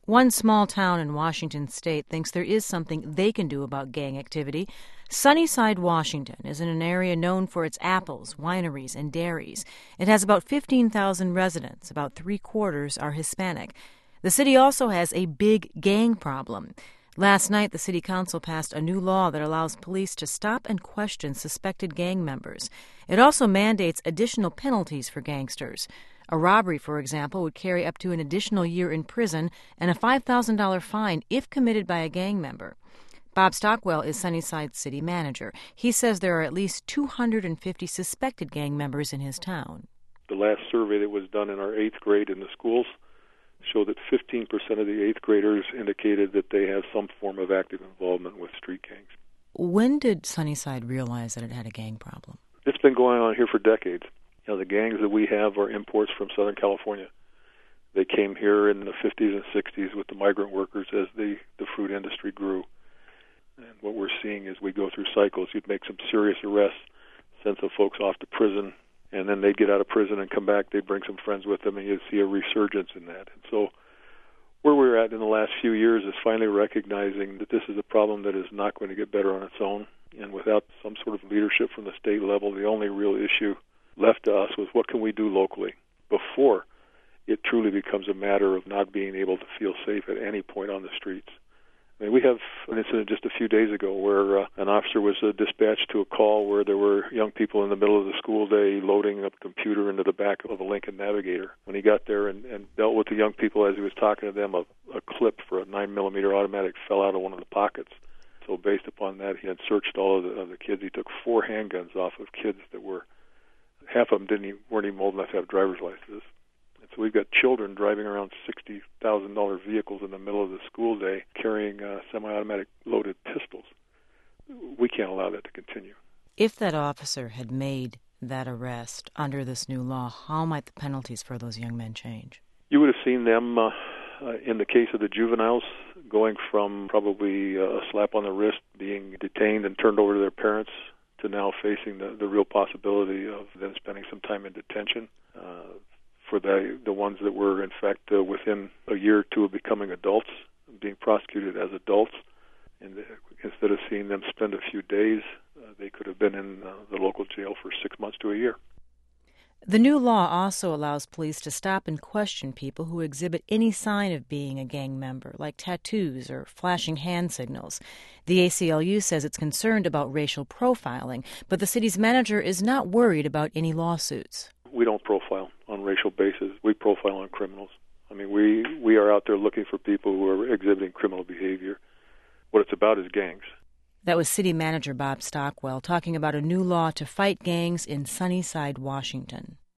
One small town in Washington state thinks there is something they can do about gang activity. Sunnyside, Washington is in an area known for its apples, wineries, and dairies. It has about 15,000 residents. About three-quarters are Hispanic. The city also has a big gang problem. Last night, the city council passed a new law that allows police to stop and question suspected gang members. It also mandates additional penalties for gangsters. A robbery, for example, would carry up to an additional year in prison and a $5,000 fine if committed by a gang member. Bob Stockwell is Sunnyside's city manager. He says there are at least 250 suspected gang members in his town. The last survey that was done in our 8th grade in the schools showed that 15% of the 8th graders indicated that they have some form of active involvement with street gangs. When did Sunnyside realize that it had a gang problem? It's been going on here for decades. The gangs that we have are imports from Southern California. They came here in the 50s and 60s with the migrant workers as the fruit industry grew. And what we're seeing is we go through cycles. You'd make some serious arrests, send some folks off to prison, and then they'd get out of prison and come back. They'd bring some friends with them, and you'd see a resurgence in that. And so where we're at in the last few years is finally recognizing that this is a problem that is not going to get better on its own. And without some sort of leadership from the state level, the only real issue left to us was what can we do locally before it truly becomes a matter of not being able to feel safe at any point on the streets. I mean, we have an incident just a few days ago where an officer was dispatched to a call where there were young people in the middle of the school day loading a computer into the back of a Lincoln Navigator. When he got there and dealt with the young people as he was talking to them, a clip for a 9mm automatic fell out of one of the pockets. So based upon that, he had searched all of the kids. He took 4 handguns off of kids that were, half of them weren't even old enough to have driver's licenses. And so we've got children driving around $60,000 vehicles in the middle of the school day carrying semi-automatic loaded pistols. We can't allow that to continue. If that officer had made that arrest under this new law, how might the penalties for those young men change? You would have seen them, in the case of the juveniles, going from probably a slap on the wrist, being detained and turned over to their parents, to now facing the real possibility of them spending some time in detention. For the ones that were, in fact, within a year or two of becoming adults, being prosecuted as adults, and instead of seeing them spend a few days, they could have been in the local jail for 6 months to a year. The new law also allows police to stop and question people who exhibit any sign of being a gang member, like tattoos or flashing hand signals. The ACLU says it's concerned about racial profiling, but the city's manager is not worried about any lawsuits. We don't profile on racial basis. We profile on criminals. I mean, we are out there looking for people who are exhibiting criminal behavior. What it's about is gangs. That was City Manager Bob Stockwell talking about a new law to fight gangs in Sunnyside, Washington.